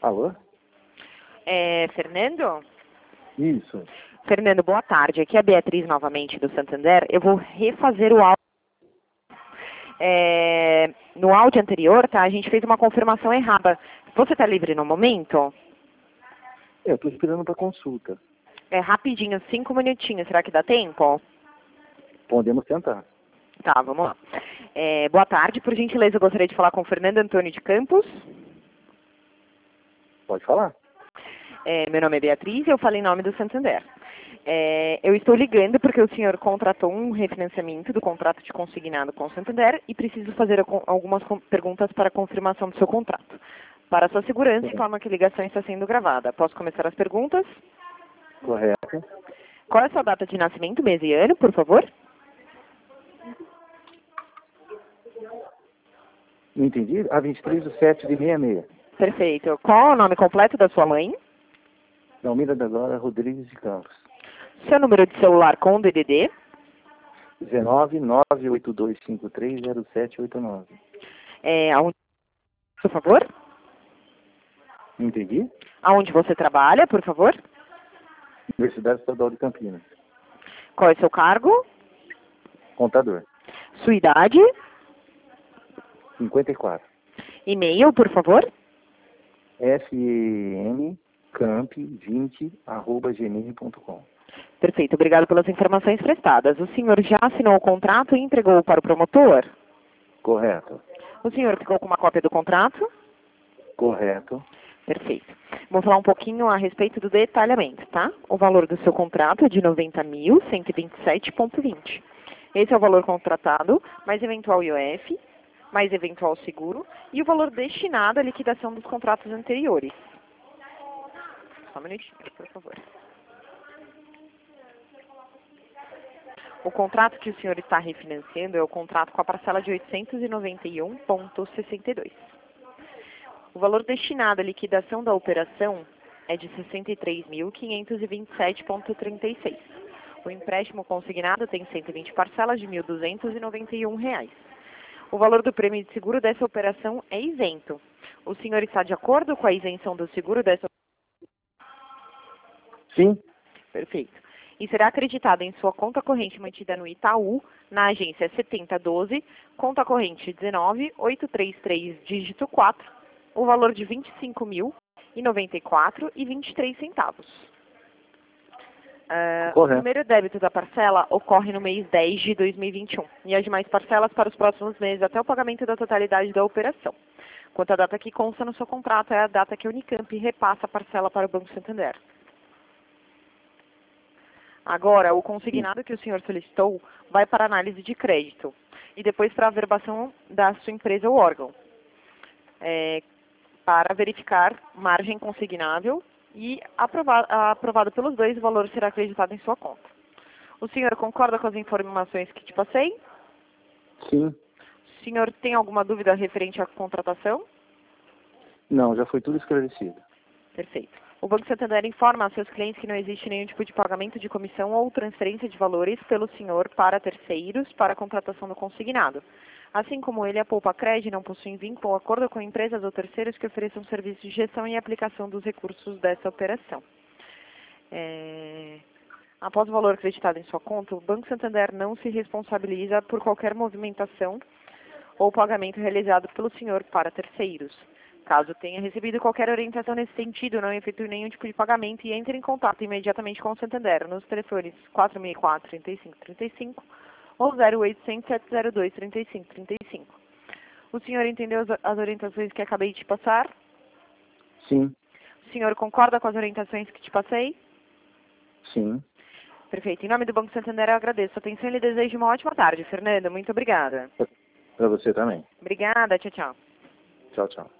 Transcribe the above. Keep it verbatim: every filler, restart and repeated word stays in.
Alô? É, Fernando? Isso. Fernando, boa tarde. Aqui é a Beatriz novamente do Santander. Eu vou refazer o áudio. É, no áudio anterior, tá? A gente fez uma confirmação errada. Você está livre no momento? Eu estou esperando para consulta. É rapidinho, cinco minutinhos. Será que dá tempo? Podemos tentar. Tá, vamos lá. É, boa tarde. Por gentileza, eu gostaria de falar com o Fernando Antônio de Campos. Pode falar. É, meu nome é Beatriz e eu falo em nome do Santander. É, eu estou ligando porque o senhor contratou um refinanciamento do contrato de consignado com o Santander e preciso fazer algumas perguntas para a confirmação do seu contrato. Para sua segurança, informa que a ligação está sendo gravada. Posso começar as perguntas? Correto. Qual é a sua data de nascimento, mês e ano, por favor? Não entendi? A vinte e três de sete de sessenta e seis. Perfeito. Qual é o nome completo da sua mãe? Dalmira da Glória Rodrigues de Campos. Seu número de celular com D D D? dezenove, nove oito dois cinco três, zero sete oito nove. É, aonde, por favor? Não entendi? Aonde você trabalha, por favor? Universidade Estadual de Campinas. Qual é o seu cargo? Contador. Sua idade? cinquenta e quatro. E-mail, por favor? fmcamp vinte arroba gmail ponto com. Perfeito, obrigado pelas informações prestadas. O senhor já assinou o contrato e entregou para o promotor? Correto. O senhor ficou com uma cópia do contrato? Correto. Perfeito. Vamos falar um pouquinho a respeito do detalhamento, tá? O valor do seu contrato é de noventa mil cento e vinte e sete vírgula vinte. Esse é o valor contratado, mais eventual I O F, mais eventual seguro, e o valor destinado à liquidação dos contratos anteriores. Só um minutinho, por favor. O contrato que o senhor está refinanciando é o contrato com a parcela de oitocentos e noventa e um vírgula sessenta e dois. O valor destinado à liquidação da operação é de sessenta e três mil quinhentos e vinte e sete vírgula trinta e seis. O empréstimo consignado tem cento e vinte parcelas de mil duzentos e noventa e um reais. O valor do prêmio de seguro dessa operação é isento. O senhor está de acordo com a isenção do seguro dessa operação? Sim. Perfeito. E será acreditado em sua conta corrente mantida no Itaú, na agência setenta doze, conta corrente dezenove oitocentos e trinta e três, dígito quatro, o valor de vinte e cinco mil e noventa e quatro reais e vinte e três centavos. Uh, o primeiro débito da parcela ocorre no mês dez de dois mil e vinte e um e as demais parcelas para os próximos meses até o pagamento da totalidade da operação. Quanto à data que consta no seu contrato é a data que a Unicamp repassa a parcela para o Banco Santander. Agora, o consignado que o senhor solicitou vai para análise de crédito e depois para a averbação da sua empresa ou órgão, é, para verificar margem consignável e aprovado, aprovado pelos dois, o valor será acreditado em sua conta. O senhor concorda com as informações que te passei? Sim. O senhor tem alguma dúvida referente à contratação? Não, já foi tudo esclarecido. Perfeito. O Banco Santander informa a seus clientes que não existe nenhum tipo de pagamento de comissão ou transferência de valores pelo senhor para terceiros para a contratação do consignado. Assim como ele, a Poupa Cred não possui vínculo ou acordo com empresas ou terceiros que ofereçam serviços de gestão e aplicação dos recursos dessa operação. É... Após o valor acreditado em sua conta, o Banco Santander não se responsabiliza por qualquer movimentação ou pagamento realizado pelo senhor para terceiros. Caso tenha recebido qualquer orientação nesse sentido, não efetue nenhum tipo de pagamento e entre em contato imediatamente com o Santander nos telefones quatro seis quatro, trinta e cinco, trinta e cinco ou zero oitocentos, sete zero dois, trinta e cinco, trinta e cinco. O senhor entendeu as, as orientações que acabei de te passar? Sim. O senhor concorda com as orientações que te passei? Sim. Perfeito. Em nome do Banco Santander, eu agradeço a atenção e lhe desejo uma ótima tarde. Fernando, muito obrigada. Para você também. Obrigada. Tchau, tchau. Tchau, tchau.